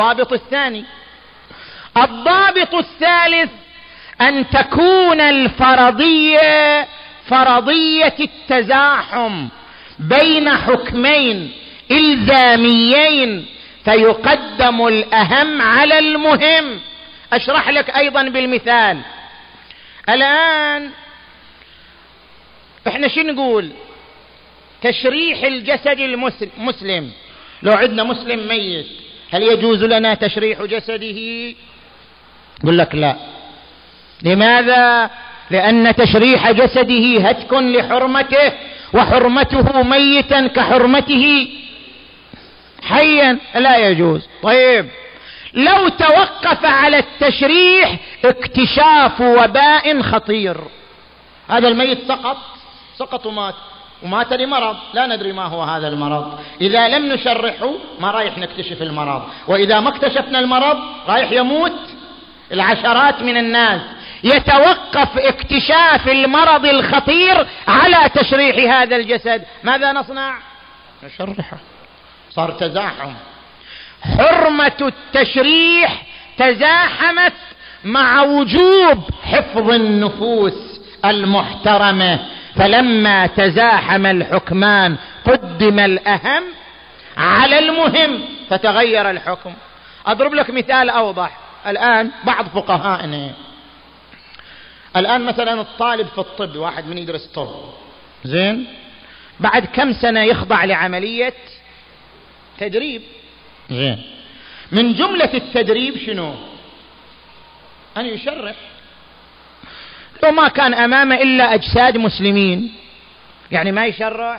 الضابط الثاني. الضابط الثالث أن تكون الفرضية فرضية التزاحم بين حكمين إلزاميين، فيقدم الأهم على المهم. أشرح لك أيضا بالمثال. الآن احنا شو نقول؟ تشريح الجسد المسلم. لو عندنا مسلم ميت هل يجوز لنا تشريح جسده؟ يقول لك لا. لماذا؟ لأن تشريح جسده هتك لحرمته، وحرمته ميتا كحرمته حيا، لا يجوز. طيب لو توقف على التشريح اكتشاف وباء خطير، هذا الميت سقط ومات لمرض لا ندري ما هو هذا المرض، إذا لم نشرحه ما رايح نكتشف المرض، وإذا ما اكتشفنا المرض رايح يموت العشرات من الناس. يتوقف اكتشاف المرض الخطير على تشريح هذا الجسد، ماذا نصنع؟ نشرحه. صار تزاحم. حرمة التشريح تزاحمت مع وجوب حفظ النفوس المحترمة، فلما تزاحم الحكمان قدم الأهم على المهم فتغير الحكم. أضرب لك مثال أوضح. الآن بعض فقهائنا، الآن مثلا الطالب في الطب، واحد من يدرس طب زين، بعد كم سنة يخضع لعملية تدريب زين. من جملة التدريب شنو؟ أن يشرح. لو ما كان أمامه إلا أجساد مسلمين يعني ما يشرح؟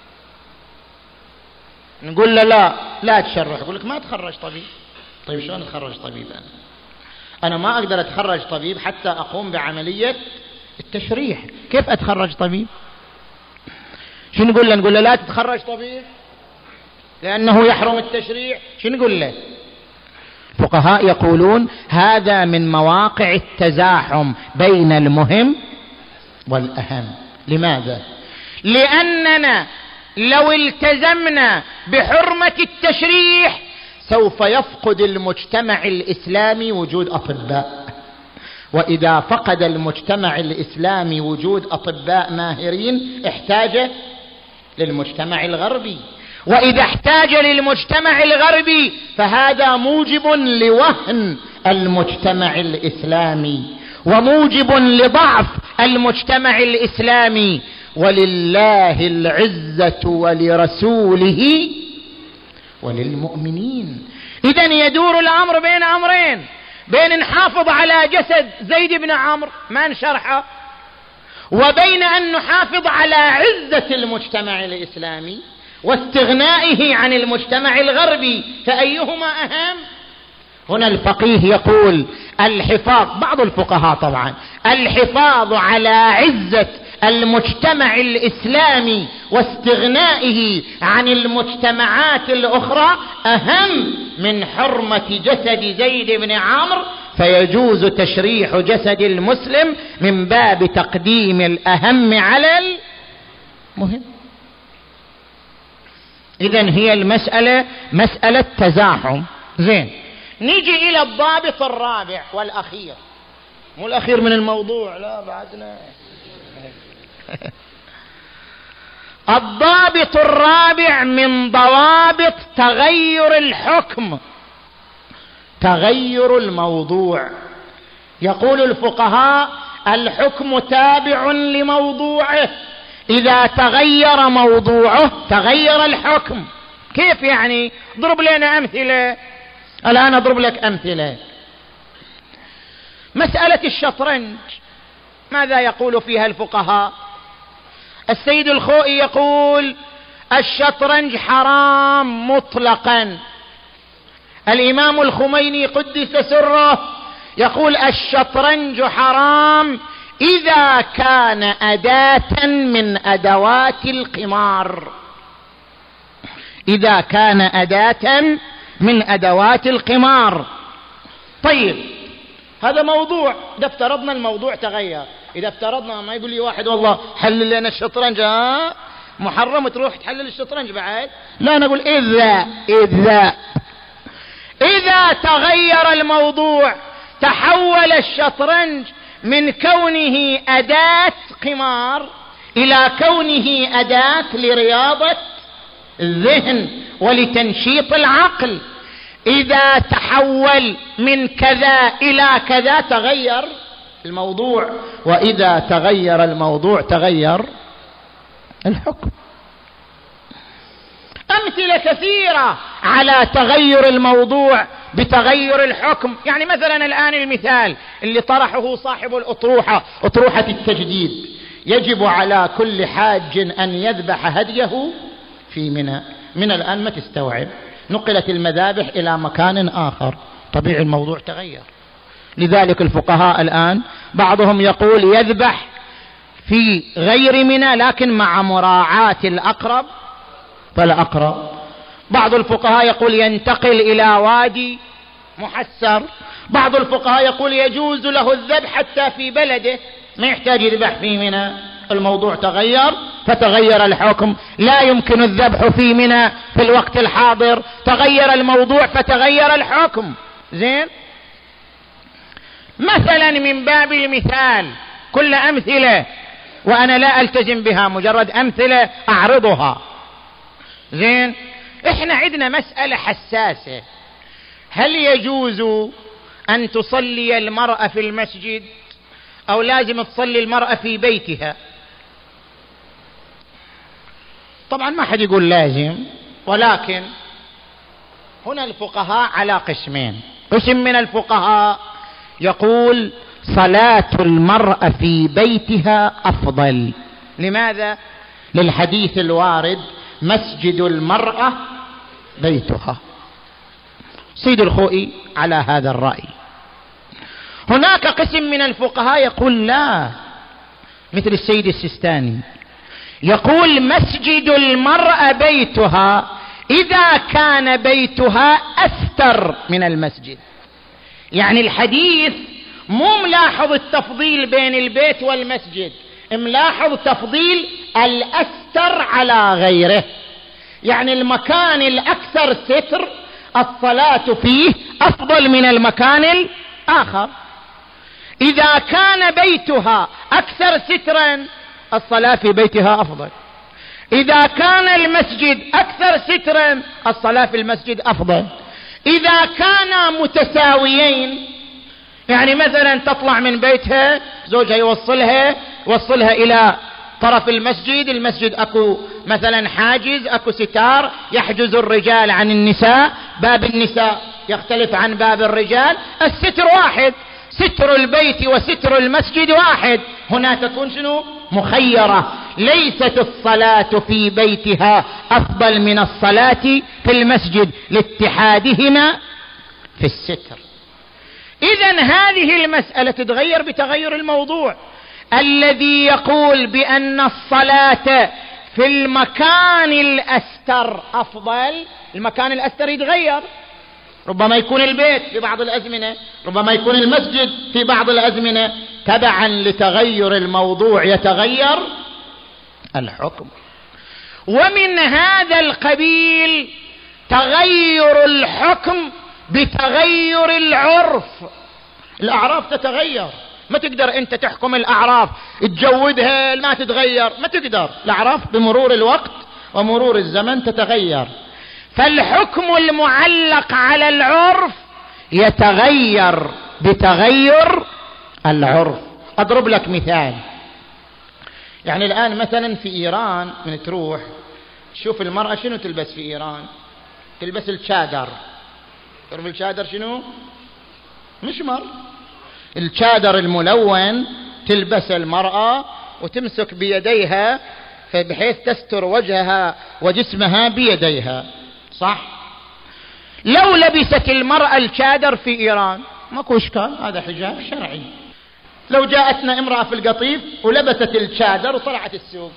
نقول له لا تشرح. يقول لك ما تخرج طبيب. طيب شلون اتخرج طبيب؟ أنا ما أقدر أتخرج طبيب حتى أقوم بعملية التشريح. كيف أتخرج طبيب؟ شو نقول له؟ نقول له لا تتخرج طبيب لأنه يحرم التشريع. شو نقول له؟ الفقهاء يقولون هذا من مواقع التزاحم بين المهم والأهم. لماذا؟ لأننا لو التزمنا بحرمة التشريح سوف يفقد المجتمع الإسلامي وجود أطباء، وإذا فقد المجتمع الإسلامي وجود أطباء ماهرين احتاج للمجتمع الغربي، وإذا احتاج للمجتمع الغربي فهذا موجب لوهن المجتمع الإسلامي وموجب لضعف المجتمع الإسلامي. ولله العزة ولرسوله وللمؤمنين. إذن يدور الأمر بين أمرين، بين نحافظ على جسد زيد بن عمرو ما نشرحه، وبين أن نحافظ على عزة المجتمع الإسلامي واستغنائه عن المجتمع الغربي، فأيهما أهم؟ هنا الفقيه يقول الحفاظ، بعض الفقهاء طبعا، الحفاظ على عزة المجتمع الإسلامي واستغنائه عن المجتمعات الأخرى أهم من حرمة جسد زيد بن عمرو، فيجوز تشريح جسد المسلم من باب تقديم الأهم على المهم. إذن هي المسألة مسألة تزاحم. زين، نيجي إلى الضابط الرابع والأخير، مو الأخير من الموضوع، لا بعدنا. الضابط الرابع من ضوابط تغير الحكم تغير الموضوع. يقول الفقهاء الحكم تابع لموضوعه، إذا تغير موضوعه تغير الحكم. كيف يعني؟ اضرب لنا أمثلة. الآن أضرب لك أمثلة. مسألة الشطرنج ماذا يقول فيها الفقهاء؟ السيد الخوئي يقول الشطرنج حرام مطلقا. الإمام الخميني قدس سره يقول الشطرنج حرام إذا كان أداة من أدوات القمار، إذا كان أداة من أدوات القمار. طيب هذا موضوع، إذا افترضنا الموضوع تغير، إذا افترضنا ما يقول لي واحد والله حلل لنا الشطرنج محرم تروح تحلل الشطرنج بعد، لا نقول إذا تغير الموضوع، تحول الشطرنج من كونه أداة قمار إلى كونه أداة لرياضة الذهن ولتنشيط العقل. إذا تحول من كذا إلى كذا تغير الموضوع، وإذا تغير الموضوع تغير الحكم. أمثلة كثيرة على تغير الموضوع بتغير الحكم. يعني مثلا الآن المثال اللي طرحه صاحب الأطروحة، أطروحة التجديد: يجب على كل حاج أن يذبح هديه في منى. من الآن ما تستوعب، نقلت المذابح إلى مكان آخر، طبيعي الموضوع تغير. لذلك الفقهاء الآن بعضهم يقول يذبح في غير منى لكن مع مراعاة الأقرب فالأقرب. بعض الفقهاء يقول ينتقل إلى وادي محسر. بعض الفقهاء يقول يجوز له الذبح حتى في بلده، ما يحتاج يذبح في منى. الموضوع تغير فتغير الحكم. لا يمكن الذبح في منى في الوقت الحاضر، تغير الموضوع فتغير الحكم. زين، مثلا من باب المثال، كل أمثلة وأنا لا ألتزم بها، مجرد أمثلة أعرضها. زين، إحنا عندنا مسألة حساسة: هل يجوز أن تصلي المرأة في المسجد أو لازم تصلي المرأة في بيتها؟ طبعا ما حد يقول لازم، ولكن هنا الفقهاء على قسمين. قسم من الفقهاء يقول صلاة المرأة في بيتها أفضل. لماذا؟ للحديث الوارد: مسجد المرأة بيتها. سيد الخوئي على هذا الرأي. هناك قسم من الفقهاء يقول لا، مثل السيد السيستاني، يقول مسجد المرأة بيتها إذا كان بيتها أستر من المسجد. يعني الحديث مو ملاحظ التفضيل بين البيت والمسجد، ملاحظ تفضيل الأستر على غيره. يعني المكان الأكثر ستر الصلاة فيه أفضل من المكان الآخر. إذا كان بيتها أكثر سترا الصلاة في بيتها أفضل. إذا كان المسجد أكثر سترا الصلاة في المسجد أفضل. إذا كانا متساويين، يعني مثلا تطلع من بيتها زوجها يوصلها إلى طرف المسجد، المسجد أكو مثلا حاجز، أكو ستار يحجز الرجال عن النساء، باب النساء يختلف عن باب الرجال، الستر واحد، ستر البيت وستر المسجد واحد. هنا تكون شنو؟ مخيرة. ليست الصلاة في بيتها أفضل من الصلاة في المسجد لاتحادهما في الستر. إذن هذه المسألة تتغير بتغير الموضوع. الذي يقول بأن الصلاة في المكان الأستر أفضل، المكان الأستر يتغير، ربما يكون البيت في بعض الأزمنة، ربما يكون المسجد في بعض الأزمنة. تبعا لتغير الموضوع يتغير الحكم. ومن هذا القبيل تغير الحكم بتغير العرف. الأعراف تتغير، ما تقدر أنت تحكم الأعراف تجودها ما تتغير، ما تقدر. الأعراف بمرور الوقت ومرور الزمن تتغير. فالحكم المعلق على العرف يتغير بتغير العرف. أضرب لك مثال. يعني الآن مثلا في إيران من تروح شوف المرأة شنو تلبس في إيران؟ تلبس الشادر. تعرف الشادر شنو؟ مشمر. الشادر الملون تلبس المرأة وتمسك بيديها بحيث تستر وجهها وجسمها بيديها، صح؟ لو لبست المرأة الشادر في إيران ماكو إشكال، هذا حجاب شرعي. لو جاءتنا امرأة في القطيف ولبست الشادر وطلعت السوق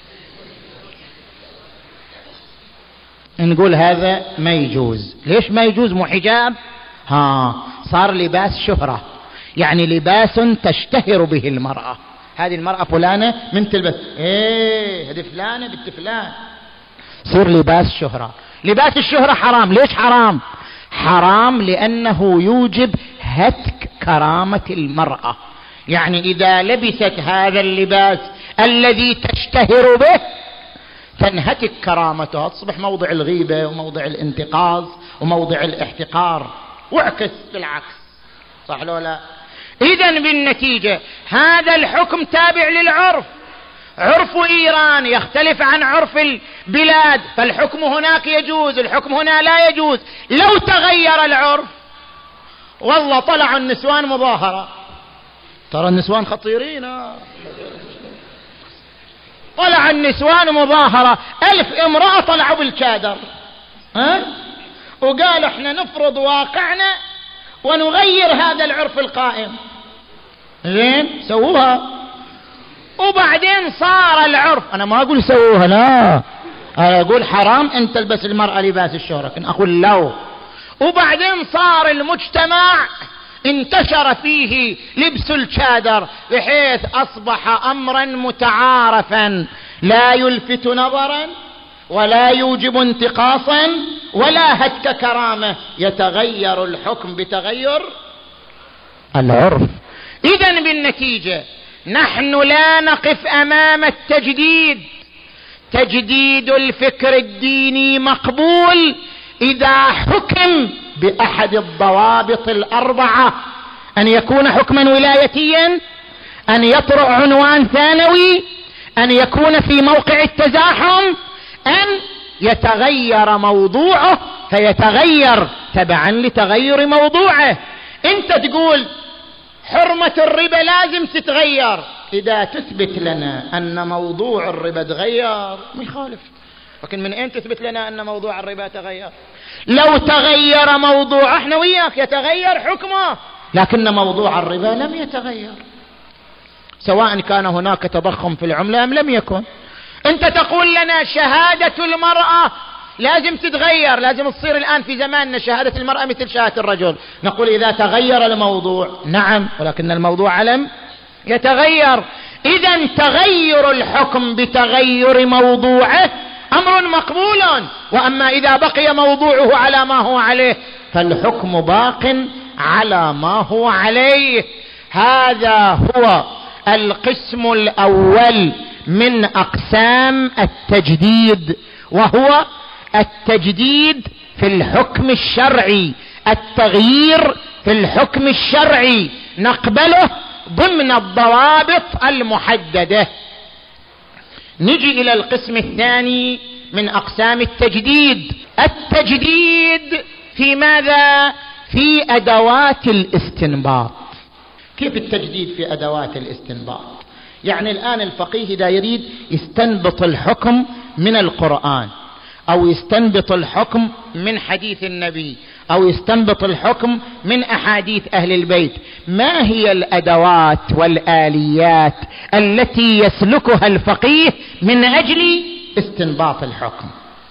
نقول هذا ما يجوز. ليش ما يجوز؟ مو حجاب، صار لباس شهرة، يعني لباس تشتهر به المرأة. هذه المرأة فلانة من تلبس، هذه فلانة بنت فلان، صير لباس شهرة. لباس الشهرة حرام. ليش حرام؟ حرام لأنه يوجب هتك كرامة المرأة. يعني إذا لبست هذا اللباس الذي تشتهر به تنهتك كرامتها، تصبح موضع الغيبة وموضع الانتقاص وموضع الاحتقار، واعكس بالعكس، صح لو لا؟ إذن بالنتيجة هذا الحكم تابع للعرف. عرف إيران يختلف عن عرف البلاد، فالحكم هناك يجوز، الحكم هنا لا يجوز. لو تغير العرف، والله طلعوا النسوان مظاهرة، ترى النسوان خطيرين، طلع النسوان مظاهرة 1000 امرأة طلعوا بالكادر، وقال احنا نفرض واقعنا ونغير هذا العرف القائم. زين سووها، وبعدين صار العرف، انا ما اقول سووها، لا، انا اقول حرام ان تلبس المرأة لباس الشهرة، لكن اقول لو. وبعدين صار المجتمع انتشر فيه لبس الشادر بحيث اصبح امرا متعارفا لا يلفت نظرا ولا يوجب انتقاصا ولا هتك كرامة، يتغير الحكم بتغير العرف. اذن بالنتيجة نحن لا نقف امام التجديد. تجديد الفكر الديني مقبول اذا حكم باحد الضوابط الاربعة: ان يكون حكما ولايتيا، ان يطرأ عنوان ثانوي، ان يكون في موقع التزاحم، ان يتغير موضوعه فيتغير تبعا لتغير موضوعه. انت تقول حرمة الربا لازم تتغير، اذا تثبت لنا ان موضوع الربا تغير ما يخالف، لكن من اين تثبت لنا ان موضوع الربا تغير؟ لو تغير موضوع احنا وياك يتغير حكمه، لكن موضوع الربا لم يتغير، سواء كان هناك تضخم في العملة ام لم يكن. انت تقول لنا شهادة المرأة لازم تتغير، لازم تصير الان في زماننا شهادة المرأة مثل شهادة الرجل. نقول اذا تغير الموضوع نعم، ولكن الموضوع لم يتغير. اذا تغير الحكم بتغير موضوعه امر مقبول، واما اذا بقي موضوعه على ما هو عليه فالحكم باق على ما هو عليه. هذا هو القسم الاول من اقسام التجديد، وهو التجديد في الحكم الشرعي، التغيير في الحكم الشرعي نقبله ضمن الضوابط المحددة. نجي الى القسم الثاني من اقسام التجديد. التجديد في ماذا؟ في ادوات الاستنباط. كيف التجديد في ادوات الاستنباط؟ يعني الان الفقيه اذا يريد يستنبط الحكم من القرآن، او يستنبط الحكم من حديث النبي، او يستنبط الحكم من احاديث اهل البيت، ما هي الادوات والاليات التي يسلكها الفقيه من اجل استنباط الحكم؟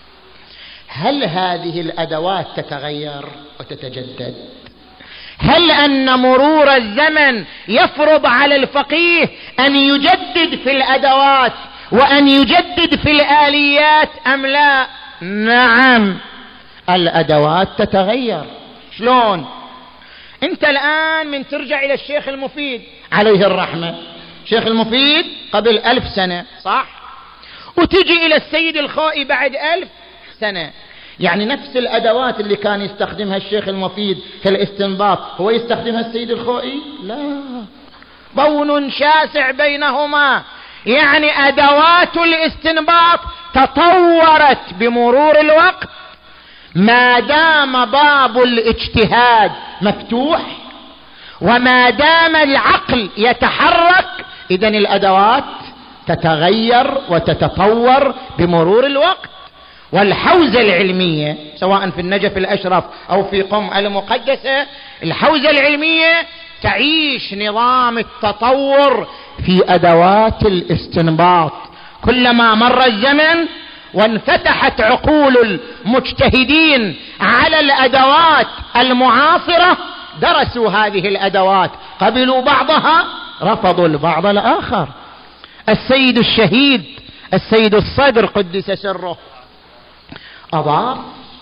هل هذه الادوات تتغير وتتجدد؟ هل ان مرور الزمن يفرض على الفقيه ان يجدد في الادوات وان يجدد في الاليات ام لا؟ نعم، الادوات تتغير. شلون؟ انت الان من ترجع الى الشيخ المفيد عليه الرحمة، الشيخ المفيد قبل 1000 سنة صح، وتجي الى السيد الخوئي بعد 1000 سنة، يعني نفس الادوات اللي كان يستخدمها الشيخ المفيد في الاستنباط هو يستخدمها السيد الخوئي؟ لا، بون شاسع بينهما. يعني ادوات الاستنباط تطورت بمرور الوقت، ما دام باب الاجتهاد مفتوح وما دام العقل يتحرك، اذن الادوات تتغير وتتطور بمرور الوقت. والحوزة العلمية سواء في النجف الاشرف او في قم المقدسة، الحوزة العلمية تعيش نظام التطور في ادوات الاستنباط. كلما مر الزمن وانفتحت عقول المجتهدين على الادوات المعاصرة، درسوا هذه الادوات، قبلوا بعضها، رفضوا البعض الاخر. السيد الشهيد السيد الصدر قدس سره اضاف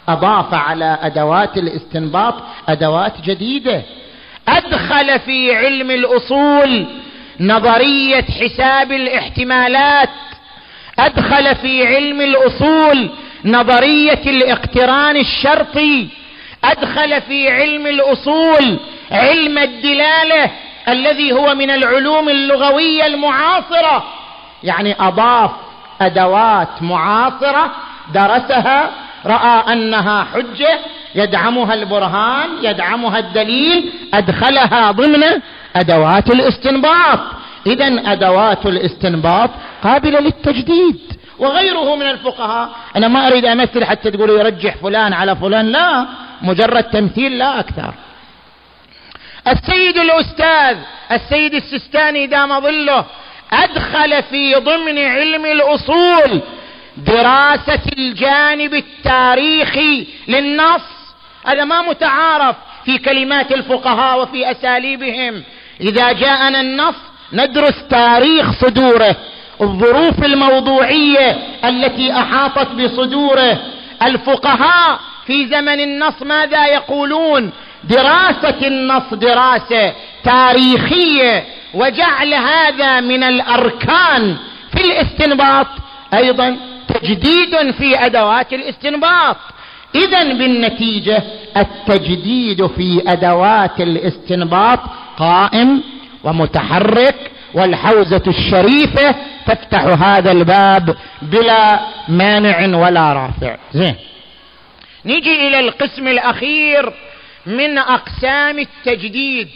أضاف على أدوات الاستنباط أدوات جديدة. أدخل في علم الأصول نظرية حساب الاحتمالات، أدخل في علم الأصول نظرية الاقتران الشرطي، أدخل في علم الأصول علم الدلالة الذي هو من العلوم اللغوية المعاصرة. يعني أضاف أدوات معاصرة درسها، رأى أنها حجة يدعمها البرهان يدعمها الدليل، أدخلها ضمن أدوات الاستنباط. إذن أدوات الاستنباط قابلة للتجديد. وغيره من الفقهاء، أنا ما أريد أمثل حتى تقولوا يرجح فلان على فلان، لا، مجرد تمثيل لا أكثر. السيد الأستاذ السيد السيستاني دام ظله أدخل في ضمن علم الأصول دراسة الجانب التاريخي للنص. هذا ما متعارف في كلمات الفقهاء وفي أساليبهم. إذا جاءنا النص ندرس تاريخ صدوره، الظروف الموضوعية التي أحاطت بصدوره. الفقهاء في زمن النص ماذا يقولون؟ دراسة النص دراسة تاريخية، وجعل هذا من الأركان في الاستنباط أيضا تجديد في أدوات الاستنباط. إذن بالنتيجة التجديد في أدوات الاستنباط قائم ومتحرك، والحوزة الشريفة تفتح هذا الباب بلا مانع ولا رافع. زين، نيجي إلى القسم الأخير من أقسام التجديد،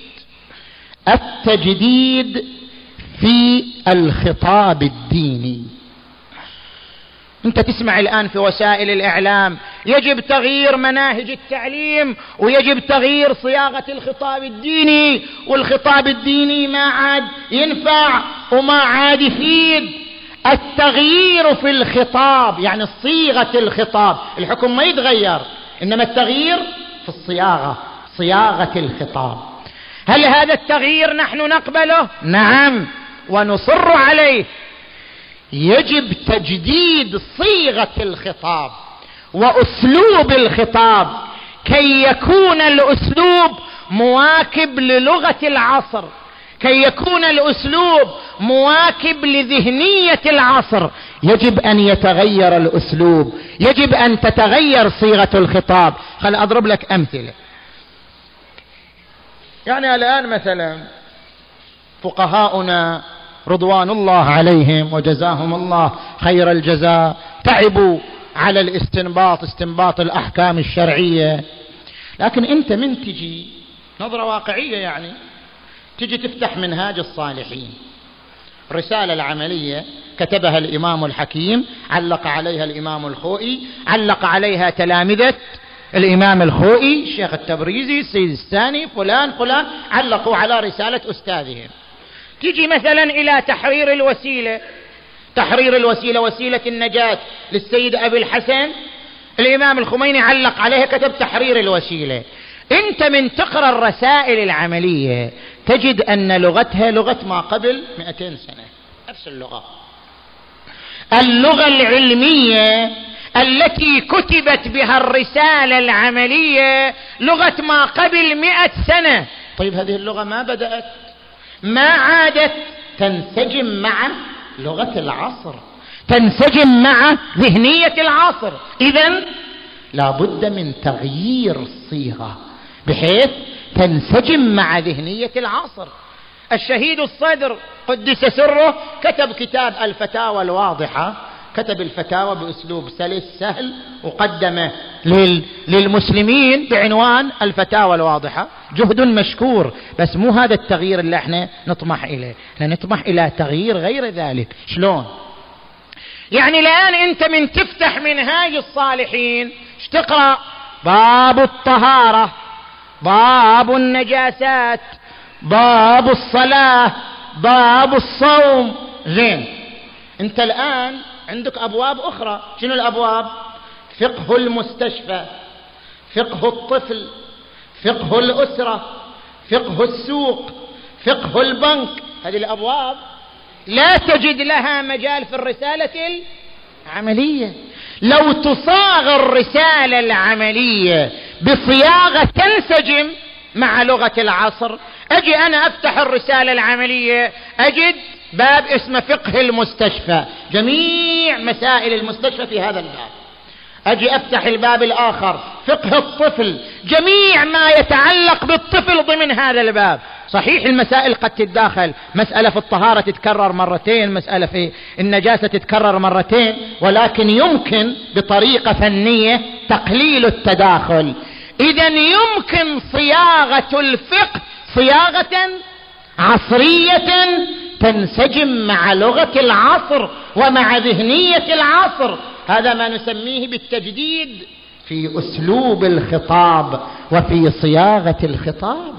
التجديد في الخطاب الديني. انت تسمع الآن في وسائل الإعلام يجب تغيير مناهج التعليم ويجب تغيير صياغة الخطاب الديني، والخطاب الديني ما عاد ينفع وما عاد يفيد. التغيير في الخطاب يعني صيغة الخطاب، الحكم ما يتغير، إنما التغيير في الصياغة، صياغة الخطاب. هل هذا التغيير نحن نقبله؟ نعم، ونصر عليه. يجب تجديد صيغة الخطاب وأسلوب الخطاب كي يكون الأسلوب مواكب للغة العصر، كي يكون الأسلوب مواكب لذهنية العصر. يجب أن يتغير الأسلوب، يجب أن تتغير صيغة الخطاب. خل أضرب لك أمثلة. يعني الآن مثلا فقهاؤنا رضوان الله عليهم وجزاهم الله خير الجزاء تعبوا على الاستنباط، استنباط الأحكام الشرعية. لكن أنت من تجي نظرة واقعية، يعني تجي تفتح منهاج الصالحين، الرسالة العملية كتبها الإمام الحكيم، علق عليها الإمام الخوئي، علق عليها تلامذة الإمام الخوئي، الشيخ التبريزي، السيد الثاني، فلان فلان، علقوا على رسالة أستاذهم. تيجي مثلا إلى تحرير الوسيلة، تحرير الوسيلة وسيلة النجاة للسيد أبي الحسن، الإمام الخميني علق عليها كتب تحرير الوسيلة. أنت من تقرأ الرسائل العملية تجد أن لغتها لغة ما قبل 200 سنة، نفس اللغة. اللغة العلمية التي كتبت بها الرسالة العملية لغة ما قبل 100 سنة. طيب هذه اللغة ما بدأت، ما عادت تنسجم مع لغة العصر، تنسجم مع ذهنية العصر. إذن لا بد من تغيير الصيغة بحيث تنسجم مع ذهنية العصر. الشهيد الصدر قدس سره كتب كتاب الفتاوى الواضحة، كتب الفتاوى بأسلوب سلس سهل وقدمه للمسلمين بعنوان الفتاوى الواضحة. جهد مشكور، بس مو هذا التغيير اللي احنا نطمح إليه، احنا نطمح إلى تغيير غير ذلك. شلون؟ يعني الآن أنت من تفتح منهاج الصالحين ايش تقرأ؟ باب الطهارة، باب النجاسات، باب الصلاة، باب الصوم. زين، أنت الآن عندك أبواب أخرى. شنو الأبواب؟ فقه المستشفى، فقه الطفل، فقه الأسرة، فقه السوق، فقه البنك. هذه الأبواب لا تجد لها مجال في الرسالة العملية. لو تصاغ الرسالة العملية بصياغة تنسجم مع لغة العصر، أجي أنا أفتح الرسالة العملية أجد باب اسمه فقه المستشفى، جميع مسائل المستشفى في هذا الباب. أجي أفتح الباب الآخر فقه الطفل، جميع ما يتعلق بالطفل ضمن هذا الباب. صحيح المسائل قد تتداخل، مسألة في الطهارة تتكرر مرتين، مسألة في النجاسة تتكرر مرتين، ولكن يمكن بطريقة فنية تقليل التداخل. إذن يمكن صياغة الفقه صياغة عصرية تنسجم مع لغة العصر ومع ذهنية العصر. هذا ما نسميه بالتجديد في أسلوب الخطاب وفي صياغة الخطاب.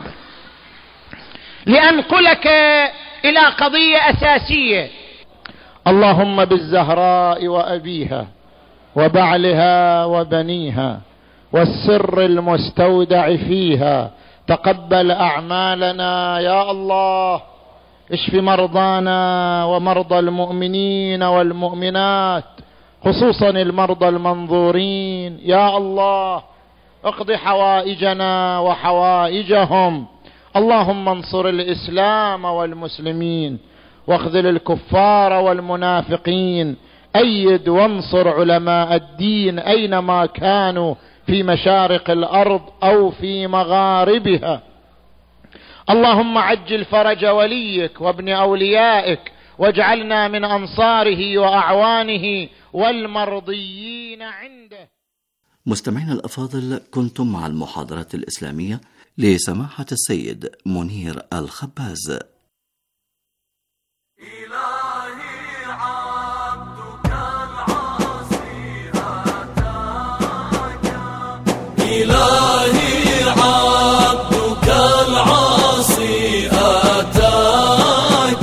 لأنقلك إلى قضية أساسية: اللهم بالزهراء وأبيها وبعلها وبنيها والسر المستودع فيها تقبل أعمالنا يا الله. اشف مرضانا ومرضى المؤمنين والمؤمنات، خصوصا المرضى المنظورين يا الله. اقض حوائجنا وحوائجهم. اللهم انصر الإسلام والمسلمين واخذل الكفار والمنافقين. أيد وانصر علماء الدين أينما كانوا في مشارق الأرض أو في مغاربها. اللهم عجل فرج وليك وابن أوليائك، واجعلنا من أنصاره وأعوانه والمرضيين عنده. مستمعين الأفاضل، كنتم مع المحاضرات الإسلامية لسماحة السيد منير الخباز. إلهي عبدك العاصي أتاك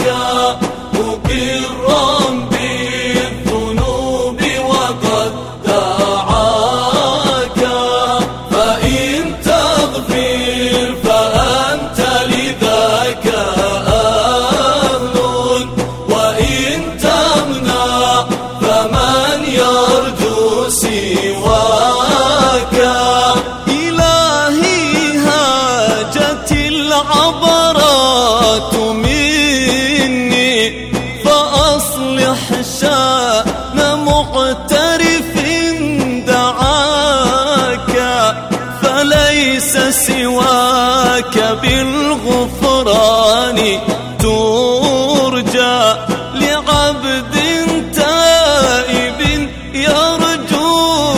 مقرا بالذنوب وقد دعاك، فإن تغفر فأنت لذاك أهل، وإن تمنع فمن يرجو سواك. عبرات مني فأصلح شأن محترف دعاك، فليس سواك بالغفران ترجى لعبد تائب يرجو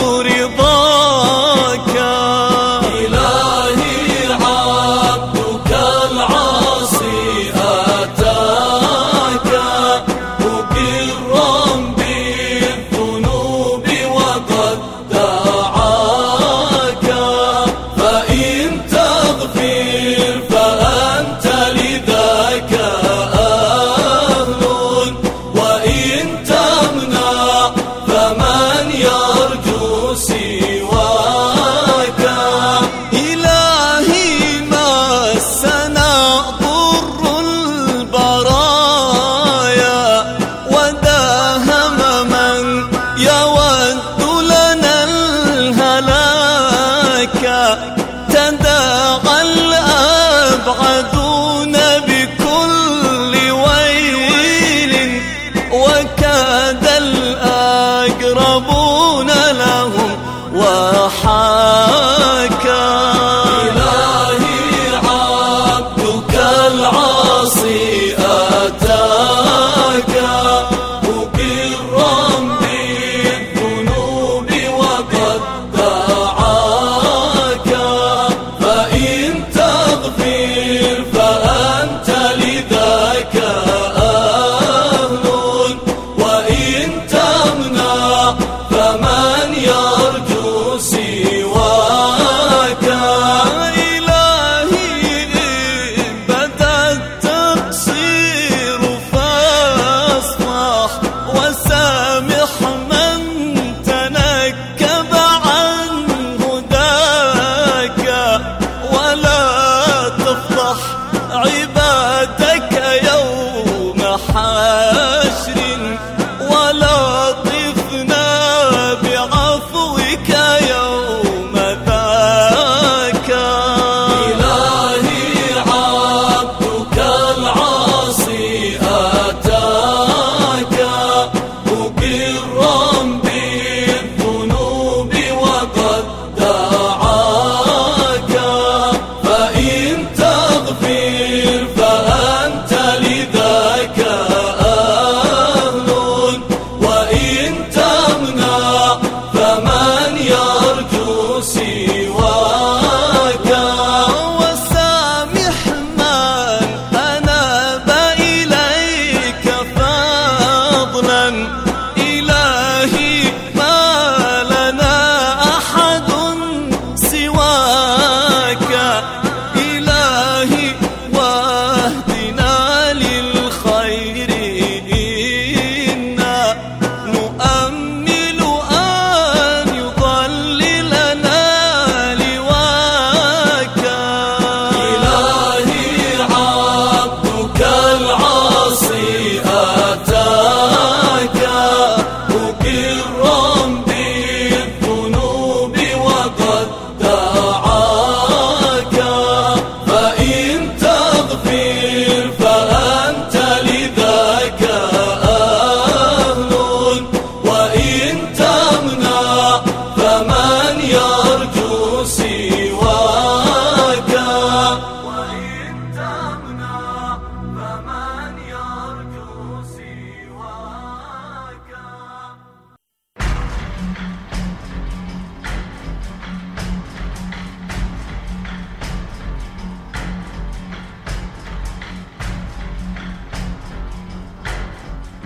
رضاك. تداعى الأبعدون بكل ويل، وكاد الأقربون لهم وحاكا. إلهي عبدك العاصي أتاك مقرا بالذنوب وقد دعاك، فإن تغفر فأنت لذاك أهل، وإن تمنع فمن يرجو سواك. إلهي إن بدا التقصير فاصفح وسامح من تنكب عن هداك، ولا تفضح عبادك يوم حشر، ولا طفنا بعين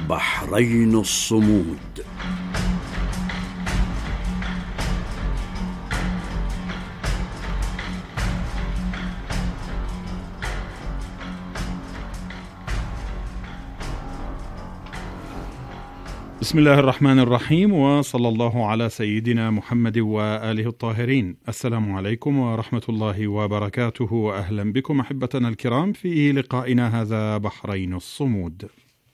بحرين الصمود. بسم الله الرحمن الرحيم، وصلى الله على سيدنا محمد وآله الطاهرين. السلام عليكم ورحمة الله وبركاته، وأهلا بكم أحبتنا الكرام في لقائنا هذا بحرين الصمود.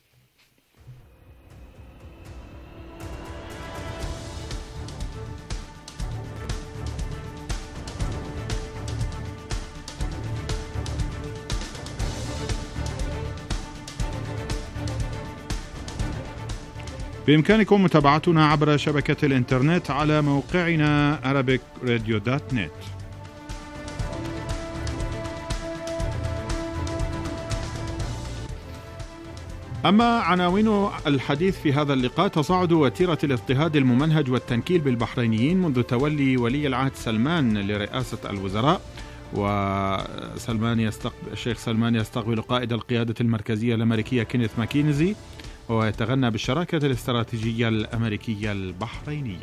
بإمكانكم متابعتنا عبر شبكة الإنترنت على موقعنا arabicradio.net. أما عناوين الحديث في هذا اللقاء: تصاعد وتيرة الاضطهاد الممنهج والتنكيل بالبحرينيين منذ تولي ولي العهد سلمان لرئاسة الوزراء، الشيخ سلمان يستقبل قائد القيادة المركزية الأمريكية كينيث ماكينزي، ويتغنى بالشراكة الاستراتيجية الأمريكية البحرينية.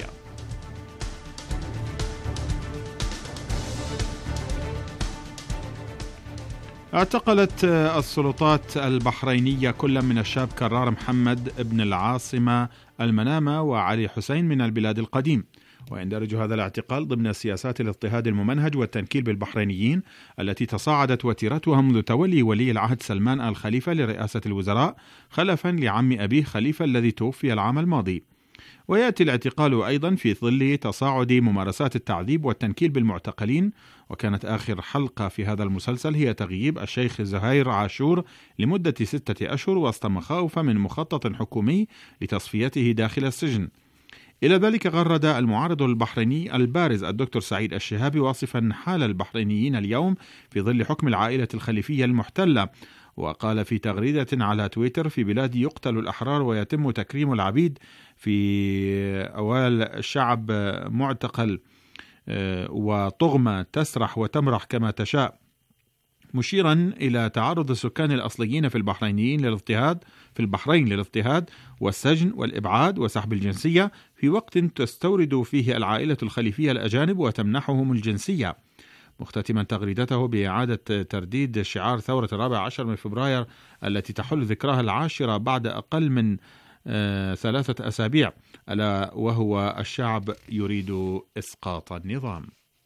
اعتقلت السلطات البحرينية كل من الشاب كرار محمد ابن العاصمة المنامة وعلي حسين من البلاد القديم، ويندرج هذا الاعتقال ضمن سياسات الاضطهاد الممنهج والتنكيل بالبحرينيين التي تصاعدت وتيرتها منذ تولي ولي العهد سلمان آل خليفة لرئاسة الوزراء خلفا لعم أبيه خليفة الذي توفي العام الماضي. ويأتي الاعتقال أيضا في ظل تصاعد ممارسات التعذيب والتنكيل بالمعتقلين، وكانت آخر حلقة في هذا المسلسل هي تغييب الشيخ زهير عاشور لمدة 6 أشهر وسط مخاوف من مخطط حكومي لتصفيته داخل السجن. إلى ذلك غرد المعارض البحريني البارز الدكتور سعيد الشهابي واصفا حال البحرينيين اليوم في ظل حكم العائلة الخليفية المحتلة، وقال في تغريدة على تويتر: في بلاد يقتل الأحرار ويتم تكريم العبيد، في أوال الشعب معتقل وطغمة تسرح وتمرح كما تشاء، مشيرا إلى تعرض السكان الأصليين في البحرين للاضطهاد والسجن والإبعاد وسحب الجنسية في وقت تستورد فيه العائلة الخليفية الأجانب وتمنحهم الجنسية، مختتما تغريدته بإعادة ترديد شعار ثورة 14 من فبراير التي تحل ذكراها 10 بعد أقل من 3 أسابيع، ألا وهو: الشعب يريد إسقاط النظام.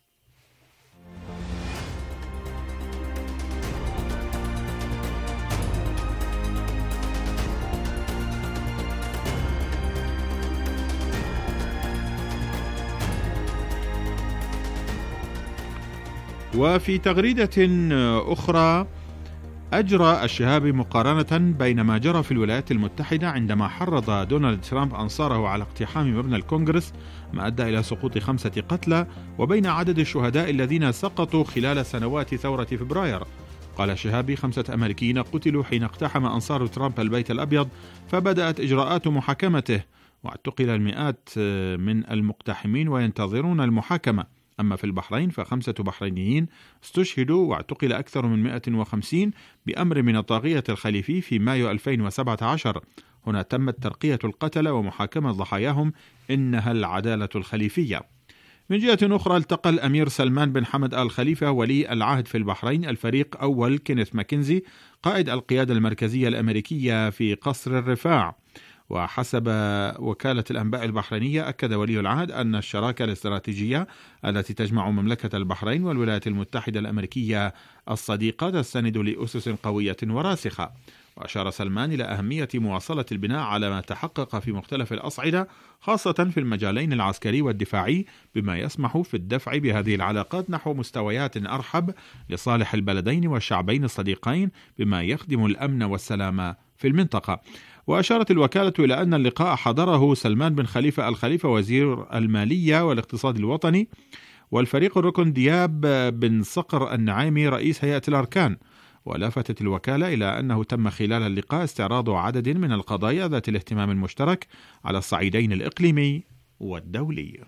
وفي تغريدة أخرى أجرى الشهابي مقارنة بين ما جرى في الولايات المتحدة عندما حرض دونالد ترامب أنصاره على اقتحام مبنى الكونغرس ما أدى إلى سقوط 5 قتلى، وبين عدد الشهداء الذين سقطوا خلال سنوات ثورة فبراير. قال الشهابي: 5 أمريكيين قتلوا حين اقتحم أنصار ترامب البيت الأبيض، فبدأت إجراءات محاكمته، واعتقل المئات من المقتحمين وينتظرون المحاكمة. أما في البحرين ف5 بحرينيين استشهدوا واعتقل أكثر من 150 بأمر من الطاغية الخليفي في مايو 2017. هنا تمت ترقية القتلة ومحاكمة ضحاياهم، إنها العدالة الخليفية. من جهة أخرى التقى الأمير سلمان بن حمد آل خليفة ولي العهد في البحرين الفريق أول كينيث ماكنزي قائد القيادة المركزية الأمريكية في قصر الرفاع. وحسب وكالة الأنباء البحرينية أكد ولي العهد أن الشراكة الاستراتيجية التي تجمع مملكة البحرين والولايات المتحدة الأمريكية الصديقة تستند لأسس قوية وراسخة. وأشار سلمان إلى أهمية مواصلة البناء على ما تحقق في مختلف الأصعدة، خاصة في المجالين العسكري والدفاعي، بما يسمح في الدفع بهذه العلاقات نحو مستويات أرحب لصالح البلدين والشعبين الصديقين، بما يخدم الأمن والسلام في المنطقة. وأشارت الوكالة إلى أن اللقاء حضره سلمان بن خليفة آل خليفة وزير المالية والاقتصاد الوطني، والفريق الركن دياب بن صقر النعيمي رئيس هيئة الأركان. ولفتت الوكالة إلى أنه تم خلال اللقاء استعراض عدد من القضايا ذات الاهتمام المشترك على الصعيدين الإقليمي والدولي.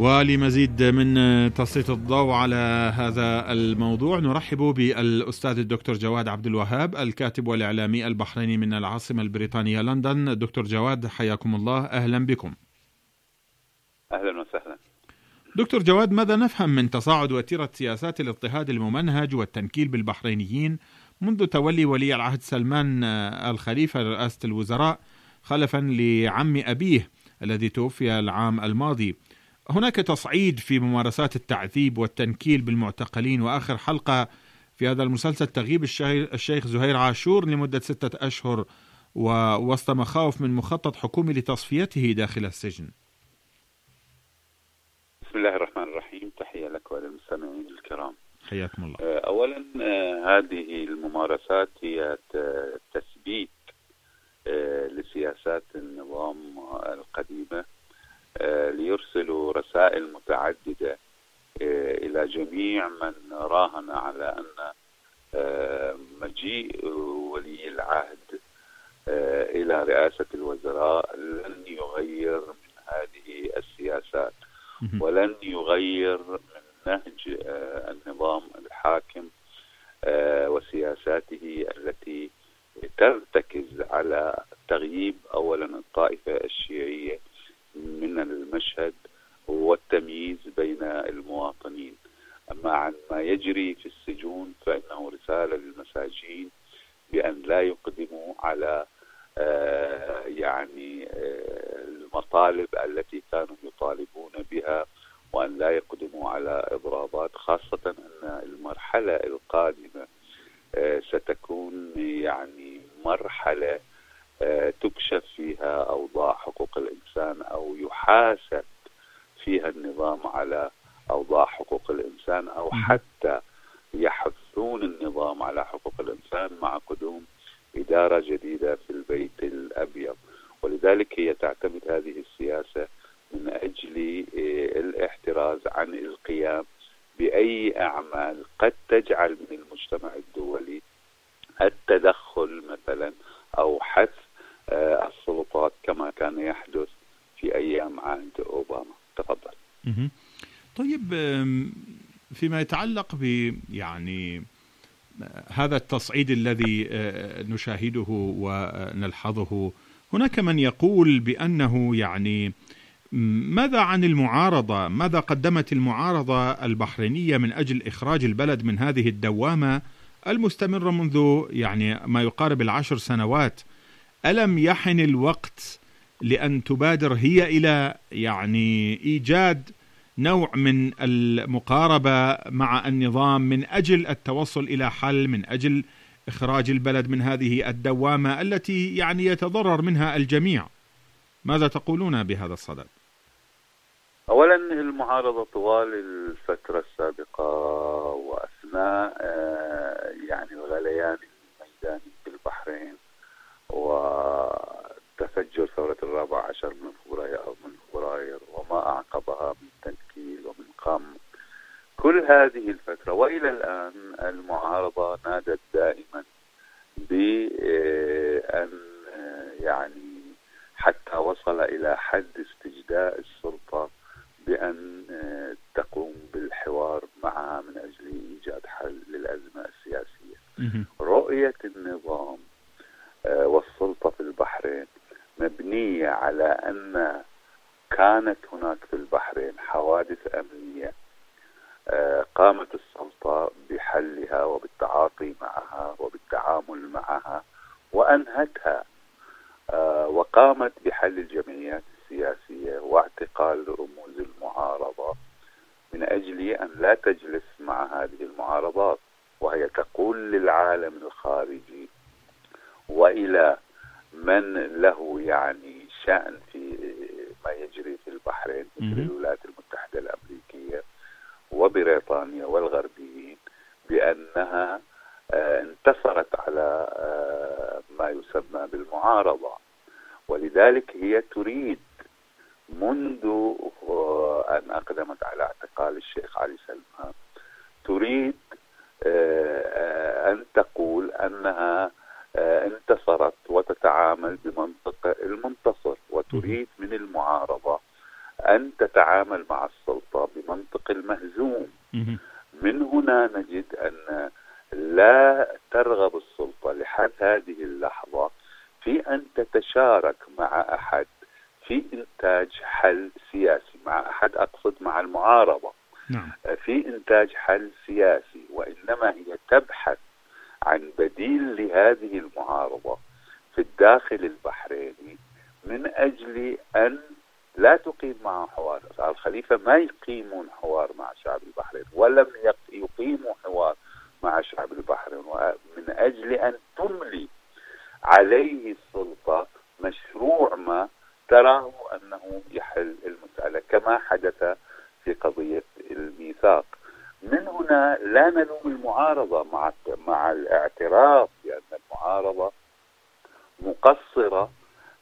ولمزيد من تسليط الضوء على هذا الموضوع نرحب بالأستاذ الدكتور جواد عبد الوهاب، الكاتب والإعلامي البحريني من العاصمة البريطانية لندن. دكتور جواد، حياكم الله، أهلا بكم. أهلا وسهلا. دكتور جواد، ماذا نفهم من تصاعد وتيرة سياسات الاضطهاد الممنهج والتنكيل بالبحرينيين منذ تولي ولي العهد سلمان الخليفة رئاسة الوزراء خلفا لعم أبيه الذي توفي العام الماضي؟ هناك تصعيد في ممارسات التعذيب والتنكيل بالمعتقلين، وآخر حلقة في هذا المسلسل تغيب الشيخ زهير عاشور لمدة 6 أشهر ووسط مخاوف من مخطط حكومي لتصفيته داخل السجن. بسم الله الرحمن الرحيم، تحية لك وللمستمعين الكرام. حياكم الله. أولا هذه الممارسات هي تثبيت لسياسات النظام القديمة ليرسلوا رسائل متعددة إلى جميع من راهن على أن مجيء ولي العهد إلى رئاسة الوزراء لن يغير من هذه السياسات ولن يغير من نهج النظام الحاكم وسياساته التي ترتكز على تغييب أولا الطائفة الشيعية من المشهد والتمييز بين المواطنين. أما عن ما يجري في السجون فإنه رسالة للمساجين بأن لا يقدموا على المطالب التي كانوا يطالبون بها، وأن لا يقدموا على إضرابات، خاصة أن المرحلة القادمة ستكون مرحلة تكشف فيها أوضاع حقوق الإنسان أو يحاسب فيها النظام على أوضاع حقوق الإنسان، أو حتى يحثون النظام على حقوق الإنسان مع قدوم إدارة جديدة في البيت الأبيض. ولذلك هي تعتمد هذه السياسة من أجل الاحتراز عن القيام بأي أعمال قد تجعل من المجتمع الدولي التدخل مثلا أو حث السلطات كما كان يحدث في أيام عهد أوباما. تفضل. طيب، فيما يتعلق ب هذا التصعيد الذي نشاهده ونلحظه، هناك من يقول بأنه ماذا عن المعارضة؟ ماذا قدمت المعارضة البحرينية من أجل إخراج البلد من هذه الدوامة المستمرة منذ ما يقارب 10 سنوات؟ ألم يحن الوقت لأن تبادر هي إلى إيجاد نوع من المقاربة مع النظام من أجل التوصل إلى حل، من أجل إخراج البلد من هذه الدوامة التي يتضرر منها الجميع؟ ماذا تقولون بهذا الصدد؟ أولا، المعارضة طوال الفترة السابقة وأثناء الغليان الميداني في البحرين وتفجر ثورة 14 من فبراير وما أعقبها من تنكيل ومن قمع، كل هذه الفترة وإلى الآن المعارضة نادت دائما بأن حتى وصل إلى حد استجداء السلطة بأن تقوم بالحوار معها من أجل إيجاد حل للأزمة السياسية. رؤية النظام والسلطة في البحرين مبنية على أن كانت هناك في البحرين حوادث أمنية قامت السلطة بحلها وبالتعاطي معها وبالتعامل معها وأنهتها، وقامت بحل الجمعيات السياسية واعتقال رموز المعارضة من أجل أن لا تجلس مع هذه المعارضات، وهي تقول للعالم الخارجي وإلى من له شأن في ما يجري في البحرين مثل الولايات المتحدة الأمريكية وبريطانيا والغربيين بأنها انتصرت على ما يسمى بالمعارضة. ولذلك هي تريد منذ أن أقدمت على اعتقال الشيخ علي سلمان تريد أن تقول أنها انتصرت وتتعامل بمنطق المنتصر، وتريد من المعارضة أن تتعامل مع السلطة من هنا نجد أن لا ترغب السلطة لحد هذه اللحظة في أن تتشارك مع أحد في إنتاج حل سياسي، مع أحد أقصد مع المعارضة. نعم. في إنتاج حل سياسي، وإنما هي تبحث عن بديل لهذه المعارضة في الداخل البحريني من أجل أن لا تقيم معه حوار. الخليفة ما يقيمون حوار مع شعب البحرين، ولم يقيموا حوار مع شعب البحرين، ومن أجل أن تملي عليه السلطة مشروع ما تراه أنه يحل المسألة، كما حدث في قضية الميثاق. من هنا لا نلوم المعارضة مع الاعتراف بأن المعارضة مقصرة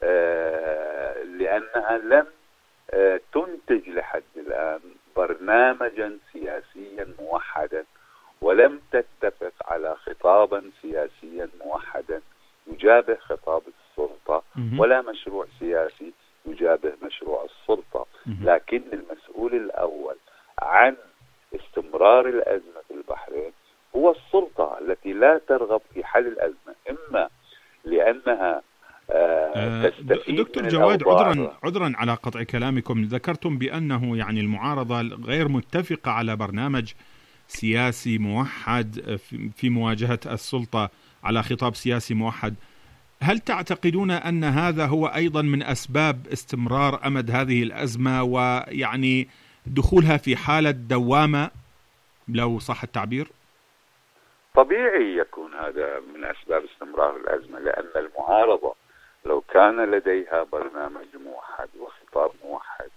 لأنها لم تنتج لحد الآن برنامجا سياسيا موحدا، ولم تتفق على خطابا سياسيا موحدا يجابه خطاب السلطة، ولا مشروع سياسي يجابه مشروع السلطة. لكن المسؤول الأول عن استمرار الأزمة في البحرين هو السلطة التي لا ترغب في حل الأزمة، إما لأنها دكتور جواد، عذرا على قطع كلامكم، ذكرتم بأنه يعني المعارضة غير متفقة على برنامج سياسي موحد في مواجهة السلطة، على خطاب سياسي موحد. هل تعتقدون أن هذا هو أيضا من أسباب استمرار أمد هذه الأزمة، ويعني دخولها في حالة دوامة لو صح التعبير؟ طبيعي يكون هذا من أسباب استمرار الأزمة، لأن المعارضة لو كان لديها برنامج موحد وخطاب موحد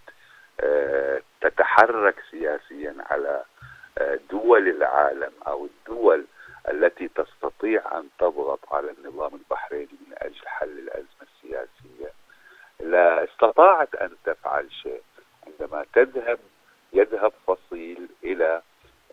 تتحرك سياسيا على دول العالم أو الدول التي تستطيع أن تضغط على النظام البحريني من أجل حل الأزمة السياسية، لا استطاعت أن تفعل شيء. عندما يذهب فصيل إلى